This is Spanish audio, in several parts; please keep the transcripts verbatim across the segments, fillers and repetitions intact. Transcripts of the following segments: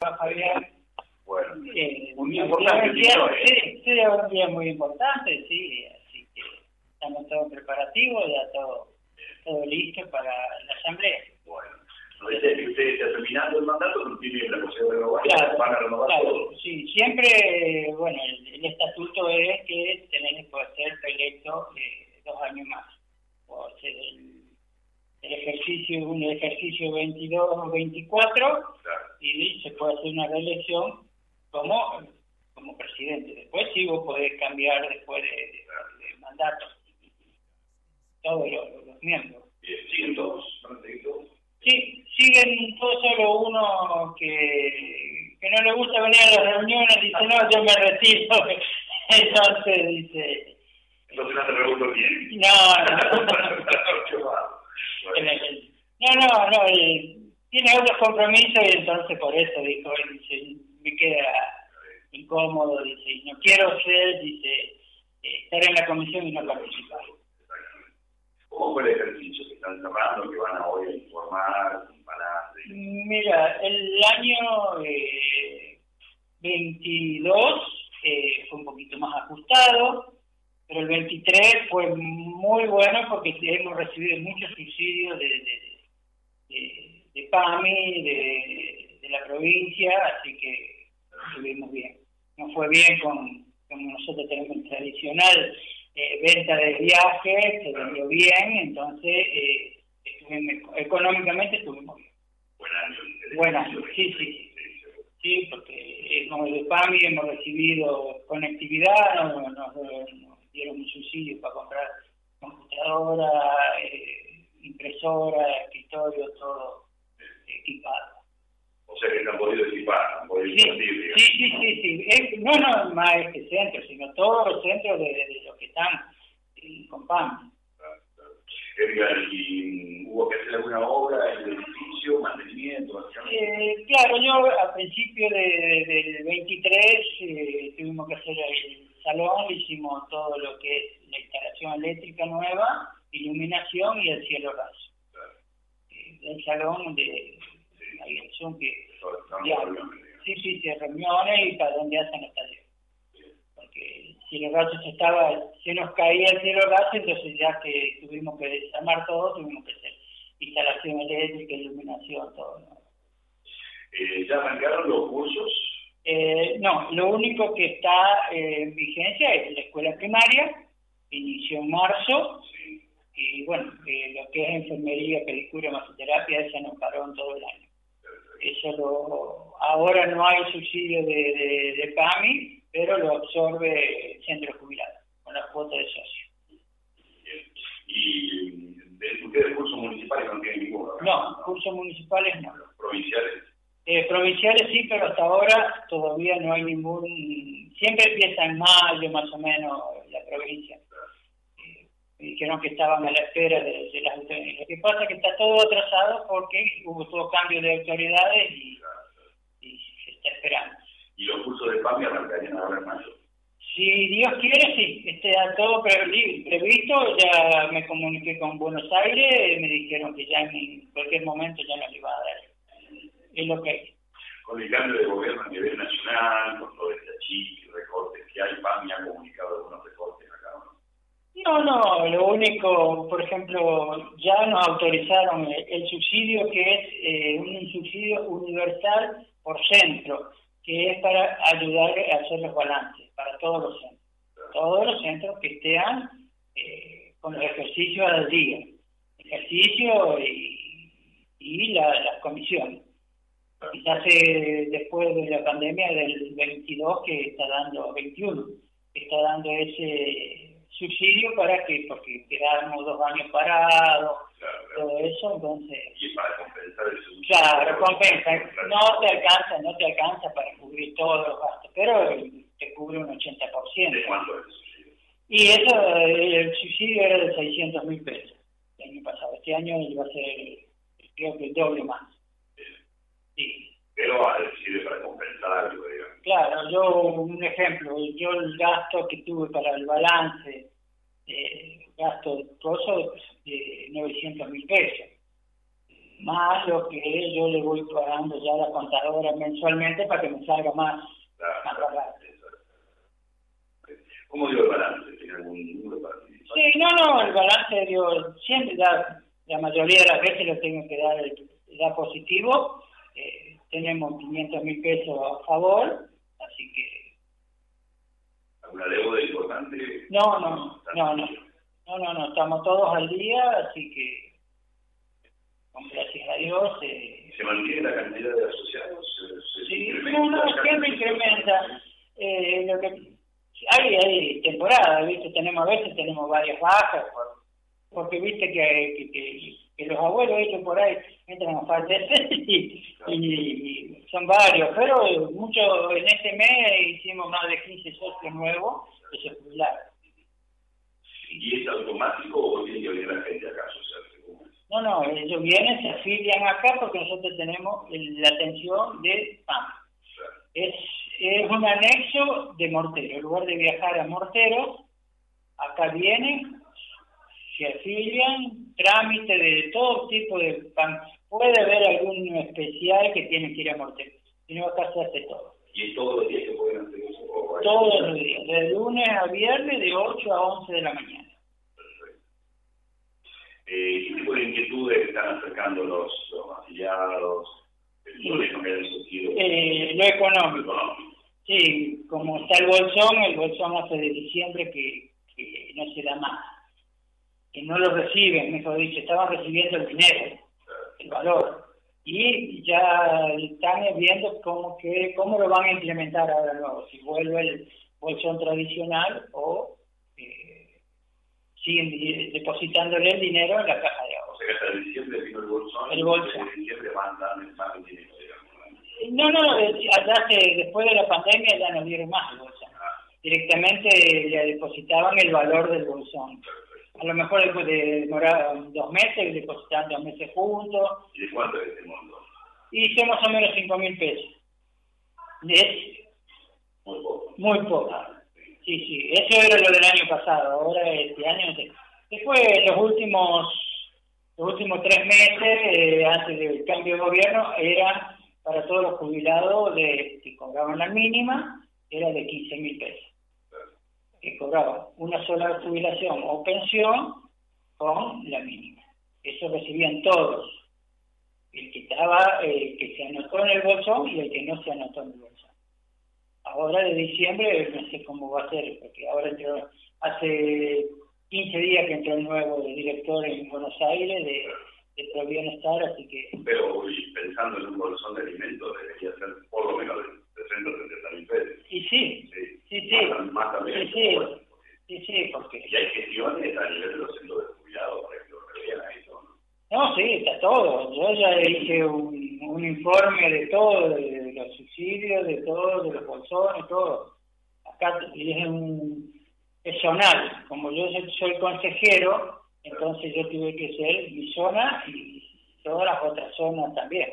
llama Fabián. Bueno, Eh, un día importante. Día, sí, sí, un día muy importante, sí, así que estamos todos preparativos, ya todo, todo listo para la asamblea. Bueno, no dice que usted está terminando el mandato, no tiene la posibilidad de renovar, claro, van a renovar claro, todo. Sí, siempre, bueno, el, el estatuto es que tenés que poder ser electo eh, dos años más, o sea, el, el ejercicio, un ejercicio veintidós o veinticuatro, claro. Y se puede hacer una reelección como, como presidente. Después sí vos podés cambiar después de, de, de mandato. Todos los, los miembros. ¿Siguen todos? ¿Van a seguir todos? Sí, siguen todos, solo uno que, que no le gusta venir a las reuniones, dice, no, yo me retiro. Entonces dice... Entonces no te pregunto quién. No, no. no, no, no, eh, tiene otros compromisos y entonces por eso dijo, dice, me queda incómodo, dice, y no quiero ser, dice, estar en la comisión y no participar. ¿Cómo fue el ejercicio que están cerrando, que van a hoy a informar, comparar? Mira, el año eh, veintidós eh, fue un poquito más ajustado, pero el veintitrés fue muy bueno porque hemos recibido muchos subsidios de, de, de, de PAMI, de, de la provincia, así que estuvimos bien. Nos fue bien con, como nosotros tenemos el tradicional eh, venta de viajes, se vendió bien, entonces eh, estuvimos, económicamente estuvimos bien. Buen año. Buen año, sí, sí. Sí, porque hemos, de PAMI hemos recibido conectividad, nos, nos, nos dieron un subsidio para comprar computadora, eh, impresora, escritorio, todo equipado. O sea que se han podido equipar, han podido sí, invertir, sí, sí, sí, sí. Eh, no, no más este centro, sino todos los centros de, de, de los que están eh, con PAMI. Claro, claro. Edgar, ¿y hubo que hacer alguna obra en el edificio, mantenimiento, básicamente? Eh, claro, yo a principio de, de, del veintitrés eh, tuvimos que hacer el salón, hicimos todo lo que es la instalación eléctrica nueva, iluminación y el cielo raso. Claro. Eh, el salón de la dirección que... Ya, sí, sí, sí, reuniones y para donde hacen los talleres. Porque el cielo raso se estaba, se nos caía el cielo raso, entonces ya que tuvimos que desarmar todo, tuvimos que hacer instalación eléctrica, iluminación, todo, ¿no? Eh, ¿Ya arrancaron los cursos? Eh, no, lo único que está eh, en vigencia es la escuela primaria, inició en marzo, sí. Y bueno, eh, lo que es enfermería, pedicura, masoterapia, esa no paró en todo el año. Eso lo, ahora no hay subsidio de, de, de PAMI, pero lo absorbe el centro jubilado, con la cuota de socio. Bien. ¿Y de ustedes cursos municipales no tienen ninguno? No, cursos municipales no. ¿Los provinciales? Eh, provinciales sí, pero hasta ahora todavía no hay ningún... Siempre empieza en mayo más o menos la provincia. Eh, me dijeron que estaban a la espera de, de las autoridades. Lo que pasa es que está todo atrasado porque hubo todo cambio de autoridades y, y se está esperando. ¿Y los cursos de PAMI arrancarían ahora en mayo? Si Dios quiere, sí. Está todo pre- previsto. Ya me comuniqué con Buenos Aires, me dijeron que ya en cualquier momento ya nos iba a dar. Es lo que hay. Con el cambio de gobierno a nivel nacional, con todo este achis y recortes que hay, PAMI ha comunicado algunos recortes acá, ¿no? No, no, lo único, por ejemplo, ya nos autorizaron el, el subsidio que es eh, un subsidio universal por centro, que es para ayudar a hacer los balances, para todos los centros. Claro. Todos los centros que estén eh, con los ejercicios al día, ejercicio y, y la, las comisiones. Quizás eh, después de la pandemia del veintidós que está dando, veintiuno, que está dando ese subsidio para que, porque quedamos dos años parados, claro, claro. Todo eso, entonces... Y para compensar el subsidio. Claro, compensa. No te alcanza, no te alcanza para cubrir todos los gastos, pero te cubre un ochenta por ciento. ¿De cuánto es el subsidio? Y eso, el subsidio era de seiscientos mil pesos el año pasado. Este año va a ser, creo que el doble más. Sí. Pero sirve para compensar, digamos. Claro, yo, un ejemplo, yo el gasto que tuve para el balance, eh, gasto de coso de novecientos mil pesos. más lo que yo le voy pagando ya a la contadora mensualmente para que me salga más, Claro, más barato. ¿Cómo dio el balance? ¿Tiene algún número para participar? Sí, no, no, el balance dio, siempre da, la mayoría de las veces lo tengo que dar, da positivo. Eh, tenemos quinientos mil pesos a favor, así que... ¿Alguna deuda importante? No, no, no, no, no, no, no, estamos todos al día, así que, con gracias a Dios... Eh, ¿Se mantiene la cantidad de asociados? ¿Se, se sí, incrementa? no, no, siempre incrementa. Eh, lo que... Hay, hay temporadas, ¿viste? Tenemos, a veces tenemos varias bajas, por, porque viste que, que, que, que los abuelos ellos por ahí entran a fallecer y, y, y son varios, pero mucho en este mes hicimos más de quince socios nuevos que se jubilaron. ¿Y es automático o tiene que venir la gente acá a asociarse? No, no, ellos vienen, se afilian acá porque nosotros tenemos la atención de P A M. Claro. Es, es un anexo de Mortero. En lugar de viajar a Mortero, acá vienen, se afilian, trámite de todo tipo de P A M. Puede haber algún especial que tiene que ir a Mortero, si no acá se hace todo. ¿Y es todos los días que pueden hacer eso? ¿O hay... Todos los días, de lunes a viernes, de ocho a once de la mañana. Perfecto. Eh, ¿Qué tipo de inquietudes están acercando los, los afiliados? El problema que hayan surgido. Eh, lo económico. Sí, como está el bolsón, el bolsón hace de diciembre que, que no se da más. Que no lo reciben, mejor dicho, estaban recibiendo el dinero, el valor. Y ya están viendo cómo, que, cómo lo van a implementar ahora nuevo, si vuelve el bolsón tradicional o eh, siguen depositándole el dinero en la caja de ahorro. O sea que hasta diciembre vino el bolsón, el bolsón. y en diciembre van a dar más el dinero, digamos. No, no, allá se, después de la pandemia ya no dieron más el bolsón. Ah. Directamente le depositaban el valor del bolsón. A lo mejor después de demorar dos meses, depositaban dos meses juntos. ¿Y de cuánto es este monto? Y son más o menos cinco mil pesos. Es muy poco. Muy poco. Sí, sí, eso era lo del año pasado. Ahora este año... Después, los últimos los últimos tres meses, eh, antes del cambio de gobierno, era para todos los jubilados de, que cobraban la mínima, era de quince mil pesos. Que cobraban una sola jubilación o pensión con la mínima. Eso recibían todos. El que estaba, eh, que se anotó en el bolsón y el que no se anotó en el bolsón. Ahora de diciembre no sé cómo va a ser, porque ahora entró, hace quince días que entró el nuevo director en Buenos Aires de, de Provienestar, así que... Pero pensando en un bolsón de alimentos debería ser por lo menos de trescientos setenta mil pesos. Y sí, sí, sí, sí, más, más también, sí, sí, bueno, sí, sí, porque... Y hay gestiones a nivel de los centros de jubilados para que lo revean a eso, ¿no? No, sí, está todo. Yo ya hice un, un informe de todo, de, de los subsidios, de todo, de los bolsones, todo. Acá es un es zonal. Como yo soy consejero, entonces yo tuve que ser mi zona y todas las otras zonas también.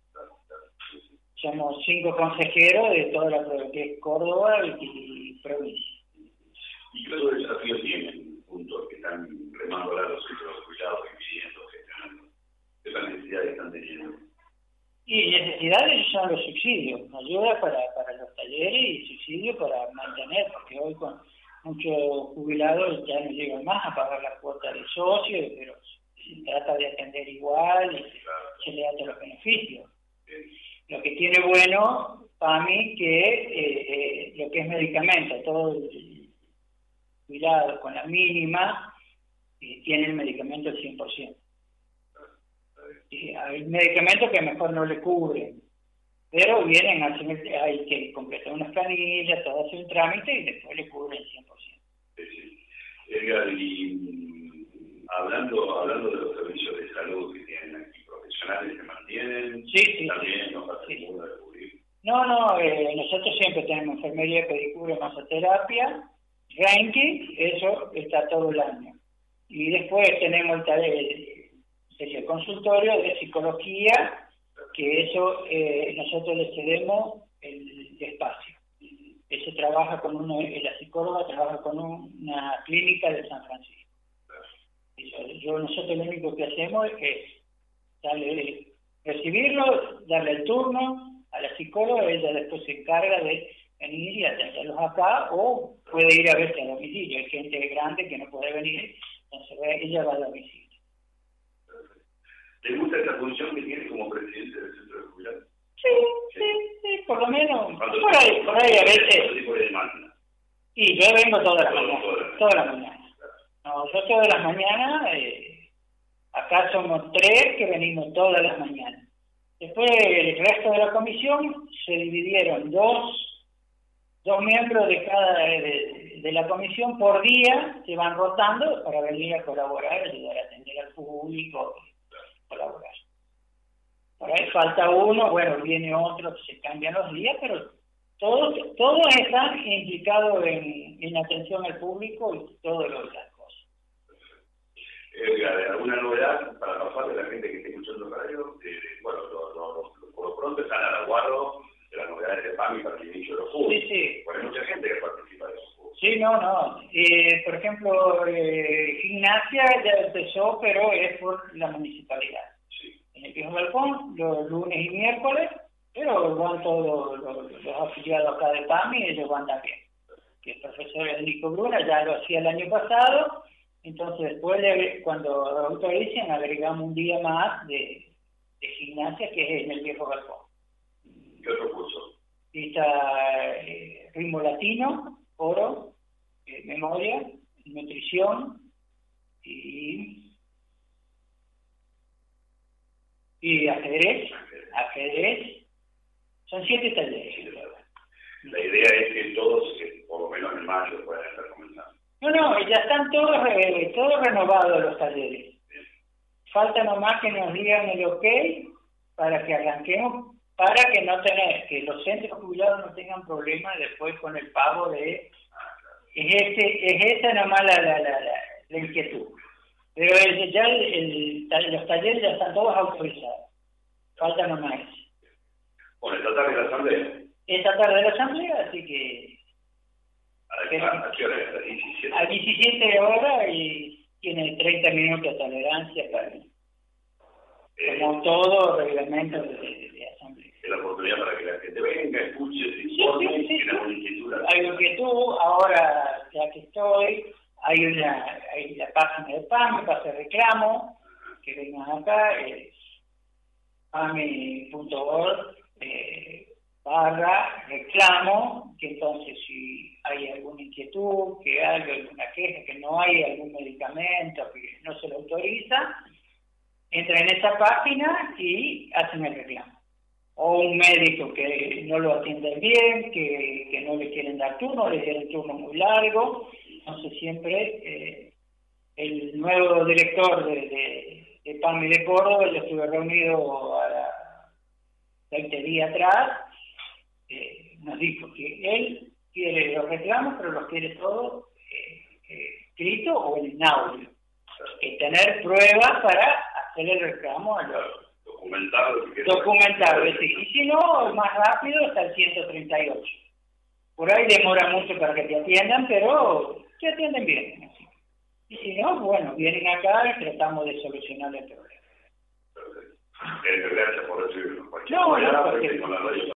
Somos cinco consejeros de toda la provincia, que es Córdoba y, y provincia. ¿Y qué otros desafíos tienen puntos que están remando a los centros de cuidados, impidiendo, gestionando? ¿Qué necesidades están teniendo? Y necesidades son los subsidios, ayuda para, para los talleres y subsidios para mantener, porque hoy con muchos jubilados ya no llegan más a pagar la cuota de socio, pero se trata de atender igual y claro, se le da todos los beneficios. Sí. Lo que tiene bueno para mí que eh, eh, lo que es medicamento, todo el cuidado con la mínima, eh, tiene el medicamento al cien por ciento. Y hay medicamentos que mejor no le cubren, pero vienen, hay que completar unas planillas, todo hace un trámite y después le cubren el cien por ciento. Sí, sí. Edgar, y hablando, hablando de los servicios de salud que tienen aquí, ¿profesionales se mantienen? Sí, sí. ¿También no pasa sí. ninguna de cubrir? No, no, eh, nosotros siempre tenemos enfermería, pedicura, masoterapia, Reiki, eso está todo el año. Y después tenemos el taller, el consultorio de psicología, que eso eh, nosotros le cedemos el espacio. Eso trabaja con uno, la psicóloga trabaja con una clínica de San Francisco. Yo, yo nosotros lo único que hacemos es darle, recibirlo, darle el turno a la psicóloga, ella después se encarga de venir y atenderlos acá, o puede ir a verse a domicilio. Hay gente grande que no puede venir, entonces ella va a domicilio. ¿Le gusta esta función que tiene como presidente del centro de jubilados? Sí, sí, sí, por lo menos. Por ahí, por ahí a veces. Y yo vengo todas las mañanas. Todas las mañanas. No, yo todas las mañanas, eh, acá somos tres que venimos todas las mañanas. Después el resto de la comisión se dividieron dos, dos miembros de cada de, de la comisión por día, se van rotando para venir a colaborar, ayudar a atender al público, colaborar. Por ahí falta uno, bueno, viene otro, se cambian los días, pero todos todos están implicados en, en atención al público y todo lo de las cosas. Eh, ¿Alguna novedad para pasar de la gente que esté escuchando el radio? Eh, bueno, lo, lo, lo, por lo pronto están al aguardo de las novedades de PAMI para el inicio de los juegos. Sí, sí. Porque hay mucha gente que participa de esos juegos. Sí, no, no. Eh, por ejemplo, eh, gimnasia ya empezó, pero es por la municipalidad. En el Viejo Balcón, los lunes y miércoles, pero van todos los, los, los afiliados acá de PAMI, ellos van también. Que el profesor Nico Bruna ya lo hacía el año pasado, entonces después, le, cuando autoricen, agregamos un día más de, de gimnasia, que es en el Viejo Balcón. ¿Qué otro curso? Y está eh, ritmo latino, oro, eh, memoria, nutrición y... y ajedrez, ajedrez, son siete talleres. La idea es que todos, que por lo menos en mayo, puedan estar comenzando. No, no, ya están todos, re, todos renovados los talleres. Bien. Falta nomás que nos digan el ok para que arranquemos, para que no tener, que los centros jubilados no tengan problemas después con el pago de... Es, este, es esa nomás la, la, la, la, la inquietud. Pero el, ya el, el, los talleres ya están todos autorizados. Falta nomás eso. Bueno, esta tarde la asamblea. Esta tarde la asamblea, así que... ¿A, que, a, a qué hora es? ¿A las diecisiete? A diecisiete horas y tiene treinta minutos de tolerancia para... Eh, como todo reglamento de, de, de asamblea. Es la oportunidad para que la gente venga, escuche, se informe, sí, sí, sí, tiene sí. inquietud. Hay inquietud, ahora ya que estoy... Hay una hay la página de PAMI para hacer reclamo, que vengan acá, es pami punto org eh, barra reclamo, que entonces si hay alguna inquietud, que hay alguna queja, que no hay algún medicamento, que no se lo autoriza, entran en esa página y hacen el reclamo. O un médico que no lo atiende bien, que, que no le quieren dar turno, le dieron turno muy largo. Entonces siempre eh, el nuevo director de, de, de PAMI de Córdoba, yo estuve reunido a la, veinte días atrás, eh, nos dijo que él quiere los reclamos, pero los quiere todos eh, eh, escrito o en audio. Que tener pruebas para hacer el reclamo a los... Documentarlo. Documentarlo, sí. Y si no, más rápido está el ciento treinta y ocho. Por ahí demora mucho para que te atiendan, pero te atienden bien. Así. Y si no, bueno, vienen acá y tratamos de solucionar el problema. Perfecto. Gracias por recibirnos. No, no, porque...